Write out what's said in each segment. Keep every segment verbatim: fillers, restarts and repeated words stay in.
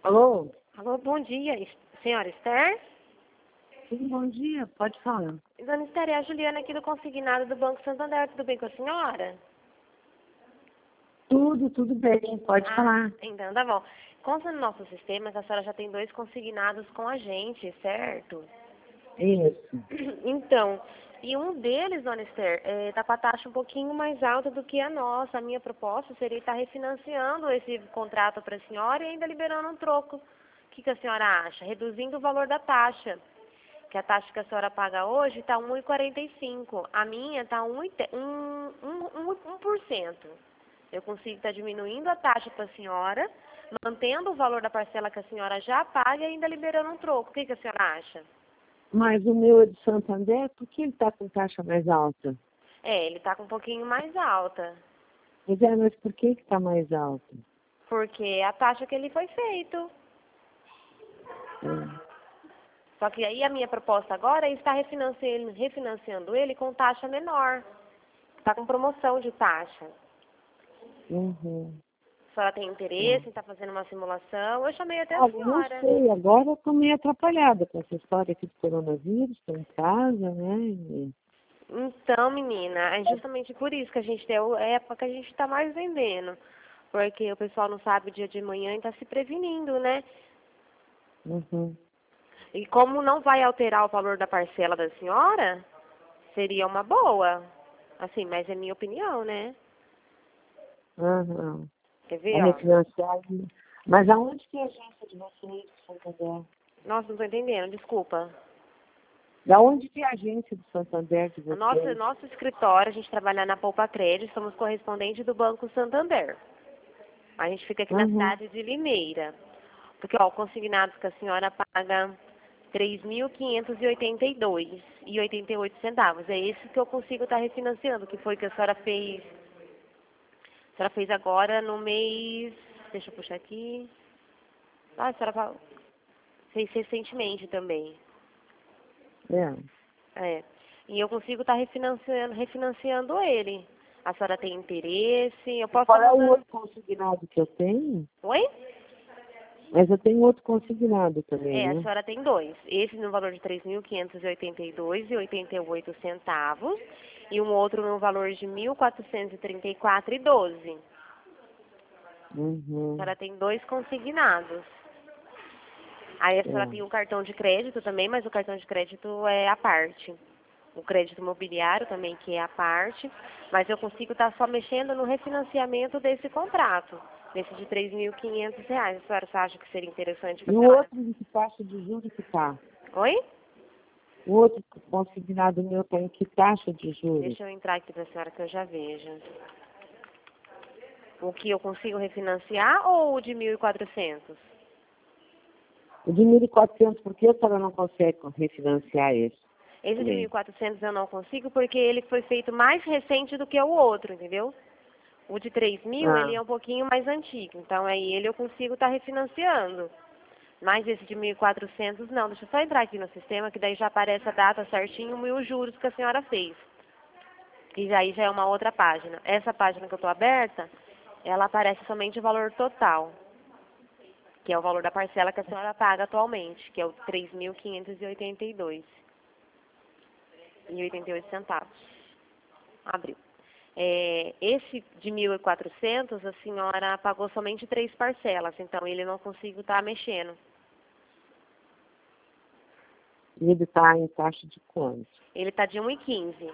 Alô? Alô, bom dia, Es- senhora Esther? Sim, bom dia, pode falar. Dona Esther, é a Juliana aqui do consignado do Banco Santander, tudo bem com a senhora? Tudo, tudo bem, pode Ah, falar. então tá bom. Consta no nosso sistema que a senhora já tem dois consignados com a gente, certo? Isso. Então, e um deles, Dona Esther, está com a taxa um pouquinho mais alta do que a nossa. A minha proposta seria estar refinanciando esse contrato para a senhora e ainda liberando um troco. O que, que a senhora acha? Reduzindo o valor da taxa. Que a taxa que a senhora paga hoje está um vírgula quarenta e cinco. A minha está um por cento. Eu consigo estar diminuindo a taxa para a senhora, mantendo o valor da parcela que a senhora já paga e ainda liberando um troco. O que, que a senhora acha? Mas o meu é de Santander, por que ele está com taxa mais alta? É, ele está com um pouquinho mais alta. Pois é, mas por que está mais alta? Porque é a taxa que ele foi feito. Hum. Só que aí a minha proposta agora é estar refinanciando, refinanciando ele com taxa menor. Está com promoção de taxa. Uhum. A senhora tem interesse em estar fazendo uma simulação? Eu chamei até a Ah, eu não senhora. sei, agora eu estou meio atrapalhada com essa história aqui do coronavírus, estou em casa, né? E- Então, menina, é justamente por isso que a gente tem a época que a gente está mais vendendo. Porque o pessoal não sabe o dia de manhã e está se prevenindo, né? Uhum. E como não vai alterar o valor da parcela da senhora, seria uma boa. Assim, mas é minha opinião, né? Uhum. Quer A ver, ó? refinanciar. Mas aonde que é a agência de vocês, de Santander? Nossa, não tô entendendo, desculpa. Da onde que é a agência de Santander de A nossa, vocês? nosso escritório, a gente trabalha na Poupa Crédito, somos correspondente do Banco Santander. A gente fica aqui na Uhum. cidade de Limeira. Porque, ó, o consignado que a senhora paga três mil quinhentos e oitenta e dois reais e oitenta e oito centavos. É esse que eu consigo estar refinanciando, que foi que a senhora fez. A senhora fez agora no mês. Deixa eu puxar aqui. Ah, a senhora pa- fez recentemente também. É. É. E eu consigo estar refinanciando, refinanciando ele. A senhora tem interesse? Eu E posso estar qual é o mandando. outro consignado que eu tenho? Oi? Mas eu tenho outro consignado também, É, a né? senhora tem dois. Esse no valor de três mil quinhentos e oitenta e dois reais e oitenta e oito centavos e um outro no valor de mil quatrocentos e trinta e quatro reais e doze centavos. A Uhum. senhora tem dois consignados. Aí a senhora tem É. um cartão de crédito também, mas o cartão de crédito é à parte. O crédito imobiliário também, que é à parte. Mas eu consigo estar só mexendo no refinanciamento desse contrato, desse de três mil e quinhentos reais. A senhora acha que seria interessante para E a o senhora? outro de que taxa de juros que tá? Oi? O outro consignado meu tem em que taxa de juros? Deixa eu entrar aqui para a senhora que eu já vejo. O que eu consigo refinanciar ou o de mil e quatrocentos? O de mil e quatrocentos, por que a senhora não consegue refinanciar esse? Esse de mil e Também. quatrocentos eu não consigo porque ele foi feito mais recente do que o outro, entendeu? O de três mil, ele Ah, é um pouquinho mais antigo, então aí ele eu consigo estar refinanciando. Mas esse de mil e quatrocentos não. Deixa eu só entrar aqui no sistema que daí já aparece a data certinho e os juros que a senhora fez. E aí já é uma outra página. Essa página que eu estou aberta, ela aparece somente o valor total, que é o valor da parcela que a senhora paga atualmente, que é o três mil quinhentos e oitenta e dois reais e oitenta e oito centavos. Abriu. É, esse de mil e quatrocentos, a senhora pagou somente três parcelas, então ele não consigo estar mexendo. e ele está em taxa de quanto? Ele está de um e quinze.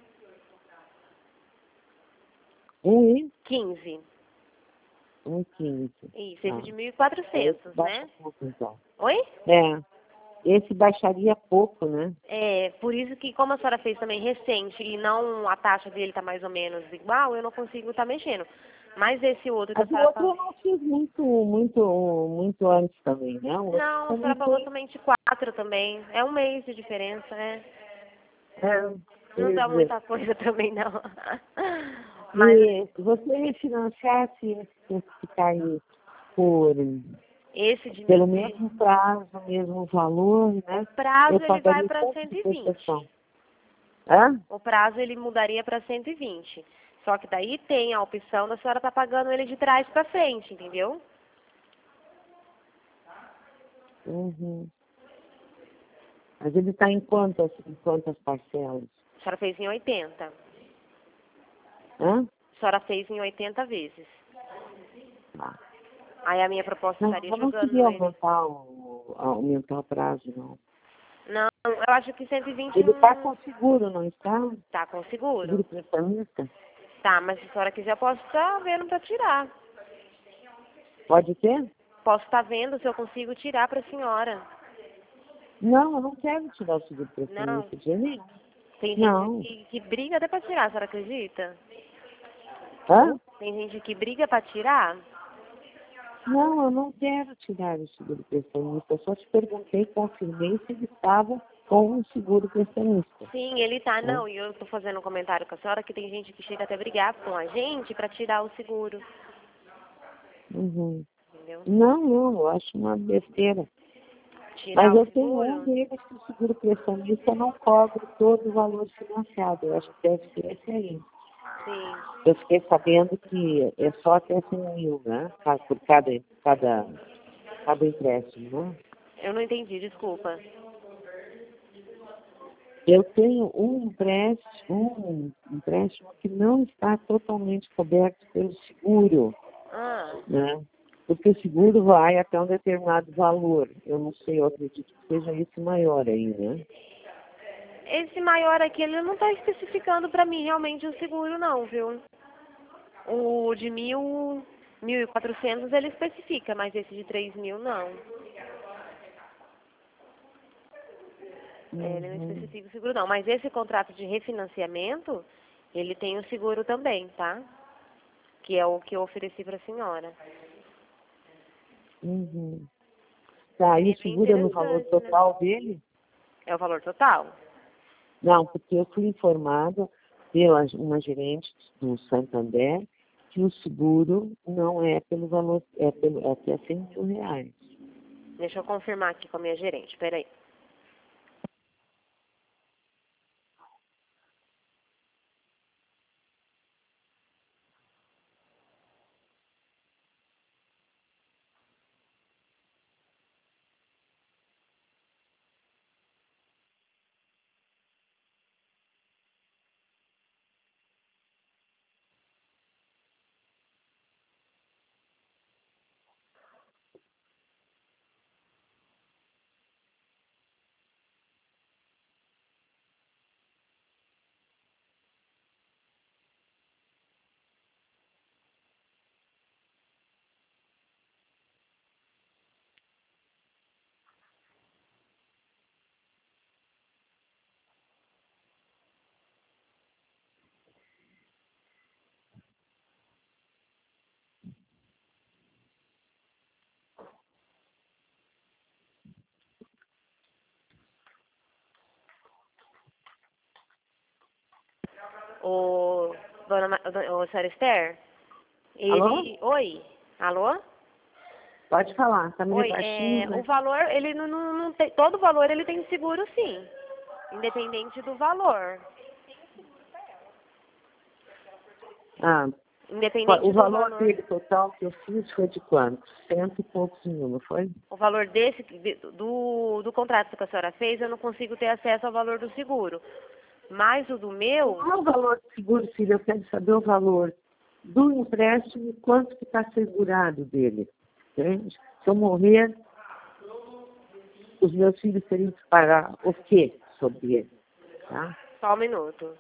Um e quinze. um e quinze. Isso, esse Tá. de mil e Esse quatrocentos, baixa né? pouco, então. Oi? É. Esse baixaria pouco, né? É, por isso que como a senhora fez também recente e não a taxa dele está mais ou menos igual, eu não consigo estar mexendo. Mas esse outro que a Mas o senhora outro pagou. eu não fiz muito, muito, muito antes também, né? O outro Não, a também senhora pagou foi. somente quatro também. É um mês de diferença, né? É, Não dá pois é. muita coisa também, não. Mas E se você me financiasse esse que ficar aí por, esse de mil, pelo mesmo prazo, mesmo valor, o né? Eu prazo ele vai pagaria para quanto cento de e vinte. prestação? Hã? O prazo ele mudaria para cento e vinte. Só que daí tem a opção da senhora estar pagando ele de trás para frente, entendeu? Uhum. Mas ele está em quantas, em quantas parcelas? A senhora fez em oitenta. Hã? A senhora fez em oitenta vezes. Tá. Aí a minha proposta Não, estaria eu não jogando queria ele. aumentar o, aumentar o prazo, não. Não, eu acho que cento e vinte Ele está não com seguro, não está? tá com seguro. Seguro prestamista? Tá, mas se a senhora quiser, eu posso estar vendo para tirar. Pode ter? Posso estar vendo se eu consigo tirar para a senhora. Não, eu não quero tirar o seguro Não, prestamista de jeito nenhum. tem gente Não. que, que briga até para tirar, a senhora acredita? Hã? Tem gente que briga para tirar? Não, eu não quero tirar o seguro prestamista. Eu só te perguntei, confirmei se ele estava com o seguro prestamista. Sim, ele tá, Né? não. E eu tô fazendo um comentário com a senhora que tem gente que chega até a brigar com a gente para tirar o seguro. Uhum. Entendeu? Não, não, eu acho uma besteira. Mas Tirar o eu tenho um seguro? deles que o seguro prestamista não cobre todo o valor financiado. Eu acho que deve ser esse aí. Sim. Eu fiquei sabendo que é só até cem mil, né? Ca- Por cada, cada, cada empréstimo, né? Eu não entendi, desculpa. Eu tenho um empréstimo, um empréstimo que não está totalmente coberto pelo seguro, Ah, né? Porque o seguro vai até um determinado valor. Eu não sei, eu acredito que seja esse maior aí, né? esse maior aqui, ele não tá especificando para mim realmente o seguro não, viu? O de mil, mil e quatrocentos ele especifica, mas esse de três mil não. É, ele não Uhum. especifica o seguro não, mas esse contrato de refinanciamento, ele tem o seguro também, tá? Que é o que eu ofereci para a senhora. Uhum. Tá, e É o bem seguro é no valor interessante, né? total dele? É o valor total? Não, porque eu fui informada pela uma gerente do Santander que o seguro não é pelo valor, é, pelo, é até cem mil reais. Deixa eu confirmar aqui com a minha gerente, peraí. O dona, Ma- o, o senhora Esther, Alô? ele, oi, alô? Pode falar, tá meio Oi, baixinho, é, o né? valor, ele não, não, não tem, todo valor ele tem seguro sim, independente do valor, Ah, independente o do valor valor, dele total que eu fiz foi de quanto? Cento e poucos mil, não foi? o valor desse, do, do contrato que a senhora fez, eu não consigo ter acesso ao valor do seguro, mas o do meu, Não é o valor do seguro, filho, eu quero saber o valor do empréstimo e quanto que está segurado dele. Entende? Se eu morrer, os meus filhos teriam que pagar o quê sobre ele? Tá? só um minuto.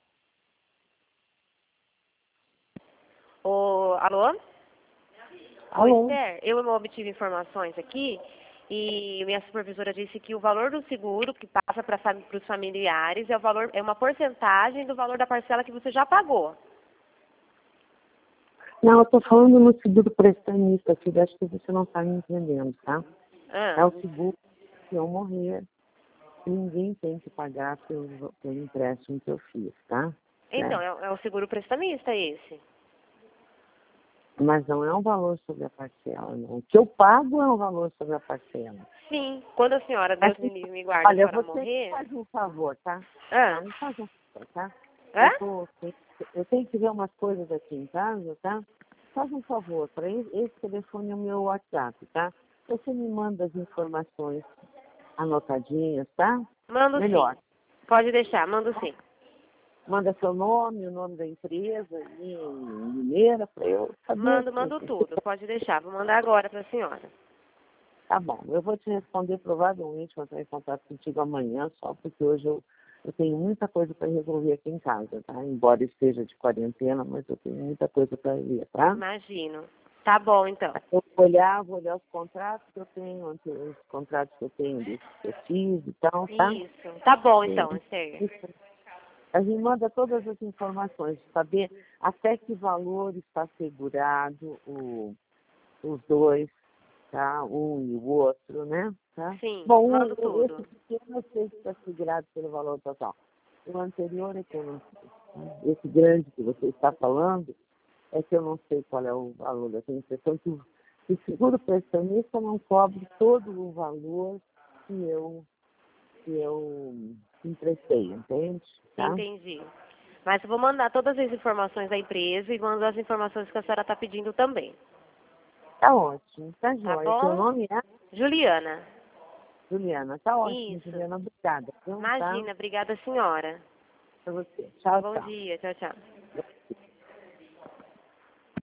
O, alô? Oi, Alô? Esther, eu obtive informações aqui e minha supervisora disse que o valor do seguro que passa para os familiares é, o valor, é uma porcentagem do valor da parcela que você já pagou. Não, eu estou falando no seguro prestamista, filho. Acho que você não está me entendendo, tá? Ah. É o seguro que se eu morrer, ninguém tem que pagar pelo, pelo empréstimo que eu fiz, tá? Então, É. é, é o seguro prestamista esse. Mas não é um valor sobre a parcela, não. O que eu pago é um valor sobre a parcela. Sim, quando a senhora, Deus Mas, me, me guarde, olha, a senhora você morrer... faz um favor, tá? Ah. Me faz um favor, tá? Hã? Eu, tô, eu tenho que ver umas coisas aqui em casa, tá? Faz um favor, para esse telefone é o meu WhatsApp, tá? Você me manda as informações anotadinhas, tá? Mando Melhor. sim. Pode deixar, mando sim. Manda seu nome, o nome da empresa e Mineira para eu saber. Mando, mando tudo. Pode deixar. Vou mandar agora para a senhora. Tá bom. Eu vou te responder provavelmente quando eu entrar em contato contigo amanhã, só porque hoje eu, eu tenho muita coisa para resolver aqui em casa, tá? Embora esteja de quarentena, mas eu tenho muita coisa para ver, tá? Imagino. Tá bom, então. Eu vou olhar, vou olhar os contratos que eu tenho, os contratos que eu tenho, desses que eu fiz e tal, tá? Isso. Tá bom, então, Esther. A gente manda todas as informações, saber até que valor está segurado o, os dois, tá? Um e o outro, né? Tá? Sim, Bom, mando o, tudo. esse pequeno eu sei que está segurado pelo valor total. O anterior é que eu não sei. Né? Esse grande que você está falando é que eu não sei qual é o valor. Eu tenho a impressão que o, que o seguro prestamista não cobre todo o valor que eu, que eu emprestei, entende? Tá? Entendi. Mas eu vou mandar todas as informações da empresa e mando as informações que a senhora está pedindo também. Tá ótimo, tá Tá jóia. bom? Seu nome é? Juliana. Juliana. Tá ótimo, Isso. Juliana. Obrigada. Então, Imagina, tá? obrigada, senhora. Pra você. Tchau, Bom tchau. dia, tchau, tchau.